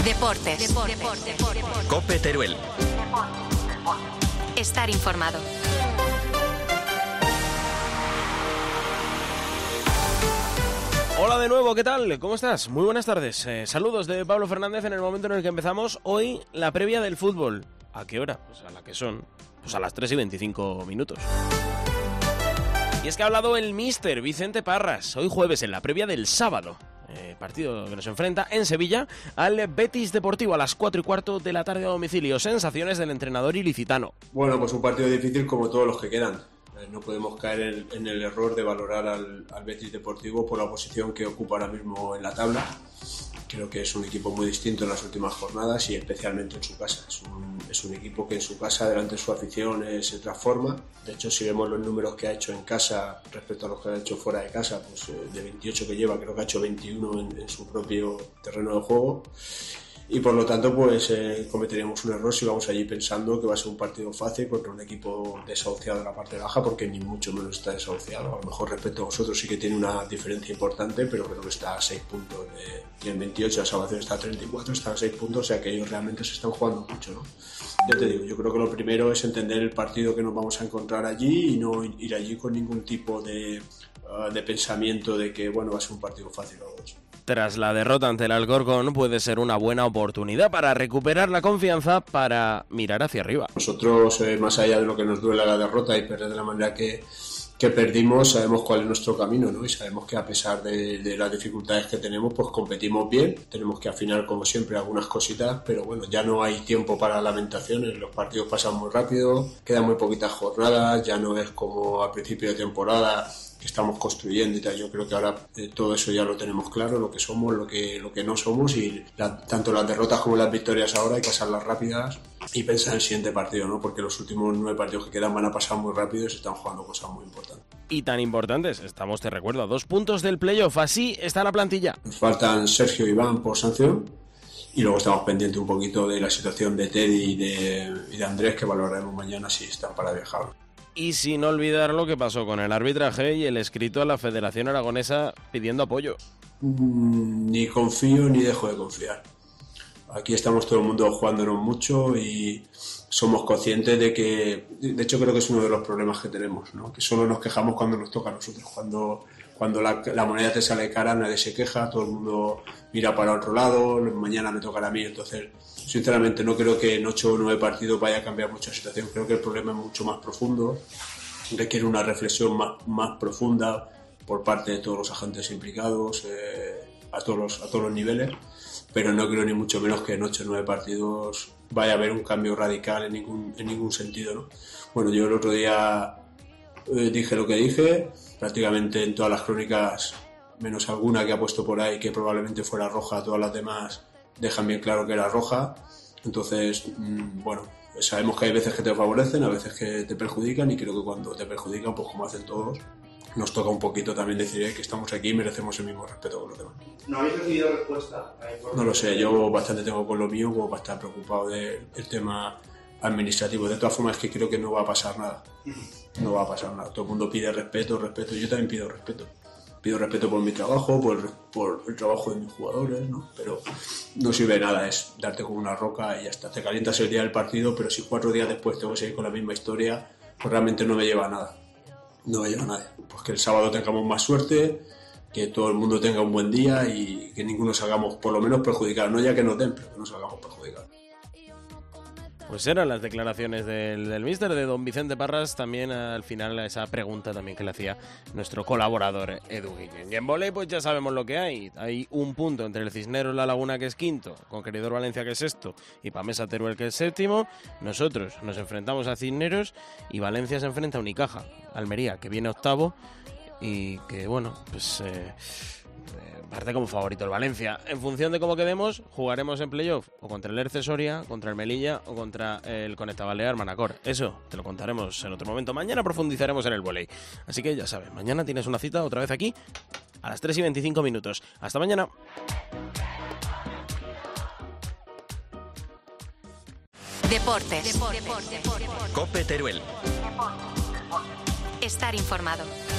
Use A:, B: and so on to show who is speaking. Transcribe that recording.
A: Deportes.
B: COPE Teruel.
A: Estar informado.
C: Hola de nuevo, ¿qué tal? ¿Cómo estás? Muy buenas tardes. Saludos de Pablo Fernández en el momento en el que empezamos hoy la previa del fútbol. ¿A qué hora? Pues a la que son. Pues a las 3:25. Y es que ha hablado el míster Vicente Parras, hoy jueves en la previa del sábado. Partido que nos enfrenta en Sevilla al Betis Deportivo a las 4:15 de la tarde a domicilio. Sensaciones del entrenador ilicitano.
D: Bueno, pues un partido difícil como todos los que quedan. No podemos caer en el error de valorar al Betis Deportivo por la posición que ocupa ahora mismo en la tabla. Creo que es un equipo muy distinto en las últimas jornadas y especialmente en su casa. Es un equipo que en su casa, delante de su afición, se transforma. De hecho, si vemos los números que ha hecho en casa respecto a los que ha hecho fuera de casa, pues de 28 que lleva, creo que ha hecho 21 en su propio terreno de juego. Y por lo tanto, pues cometeríamos un error si vamos allí pensando que va a ser un partido fácil contra un equipo desahuciado en la parte baja, porque ni mucho menos está desahuciado. A lo mejor respecto a vosotros sí que tiene una diferencia importante, pero creo que está a 6 puntos. Y en 28 la salvación está a 34, está a 6 puntos, o sea que ellos realmente se están jugando mucho, ¿no? Ya te digo, yo creo que lo primero es entender el partido que nos vamos a encontrar allí y no ir allí con ningún tipo de pensamiento de que, bueno, va a ser un partido fácil o algo así.
C: Tras la derrota ante el Alcorcón puede ser una buena oportunidad para recuperar la confianza, para mirar hacia arriba.
D: Nosotros, más allá de lo que nos duele la derrota y perder de la manera que perdimos, sabemos cuál es nuestro camino, ¿no? Y sabemos que a pesar de las dificultades que tenemos, pues competimos bien. Tenemos que afinar, como siempre, algunas cositas, pero bueno, ya no hay tiempo para lamentaciones. Los partidos pasan muy rápido, quedan muy poquitas jornadas, ya no es como al principio de temporada que estamos construyendo y tal. Yo creo que ahora todo eso ya lo tenemos claro, lo que somos, lo que no somos, y tanto las derrotas como las victorias ahora hay que hacerlas rápidas y pensar en el siguiente partido, ¿no? Porque los últimos 9 partidos que quedan van a pasar muy rápido y se están jugando cosas muy importantes.
C: Y tan importantes, estamos, te recuerdo, a 2 puntos del playoff, así está la plantilla.
D: Nos faltan Sergio y Iván por sanción y luego estamos pendientes un poquito de la situación de Teddy y de Andrés, que valoraremos mañana si están para viajar.
C: Y sin olvidar lo que pasó con el arbitraje y el escrito a la Federación Aragonesa pidiendo apoyo.
D: Ni confío ni dejo de confiar. Aquí estamos todo el mundo jugándonos mucho y somos conscientes de que, de hecho creo que es uno de los problemas que tenemos, ¿no? Que solo nos quejamos cuando nos toca a nosotros. Cuando la moneda te sale cara, nadie se queja, todo el mundo mira para otro lado, mañana me tocará a mí. Entonces, sinceramente, no creo que en 8 o 9 partidos vaya a cambiar mucha situación. Creo que el problema es mucho más profundo, requiere una reflexión más profunda por parte de todos los agentes implicados, a todos los niveles, pero no creo ni mucho menos que en 8 o 9 partidos vaya a haber un cambio radical en ningún sentido, ¿no? Bueno, yo el otro día dije lo que dije, prácticamente en todas las crónicas, menos alguna que ha puesto por ahí que probablemente fuera roja, todas las demás dejan bien claro que era roja. Entonces, bueno, sabemos que hay veces que te favorecen, a veces que te perjudican, y creo que cuando te perjudican, pues como hacen todos, nos toca un poquito también decir que estamos aquí y merecemos el mismo respeto con los demás.
E: ¿No habéis recibido respuesta?
D: No lo sé, yo bastante tengo con lo mío como para estar preocupado del tema administrativo. De todas formas, es que creo que no va a pasar nada. No va a pasar nada. Todo el mundo pide respeto. Yo también pido respeto. Pido respeto por mi trabajo, por el trabajo de mis jugadores, ¿no? Pero no sirve de nada, es darte con una roca y ya está. Te calientas el día del partido, pero si 4 días después tengo que seguir con la misma historia, pues realmente no me lleva a nada. No me lleva a nada. Pues que el sábado tengamos más suerte, que todo el mundo tenga un buen día y que ninguno salgamos por lo menos perjudicados. No ya que nos den, pero que no salgamos perjudicados.
C: Pues eran las declaraciones del míster, de don Vicente Parras, también al final esa pregunta también que le hacía nuestro colaborador Edu Guillén. Y en vóley pues ya sabemos lo que hay. Hay un punto entre el Cisneros La Laguna, que es quinto, Conqueridor Valencia, que es sexto, y Pamesa Teruel, que es séptimo. Nosotros nos enfrentamos a Cisneros y Valencia se enfrenta a Unicaja. Almería, que viene octavo y que, bueno, pues parte como favorito el Valencia. En función de cómo quedemos, jugaremos en playoff o contra el Erce Soria, contra el Melilla o contra el Conecta Balear Manacor. Eso te lo contaremos en otro momento. Mañana profundizaremos en el vóley. Así que ya sabes, mañana tienes una cita otra vez aquí a las 3:25. Hasta mañana.
A: Deportes.
B: COPE Teruel.
A: Estar informado.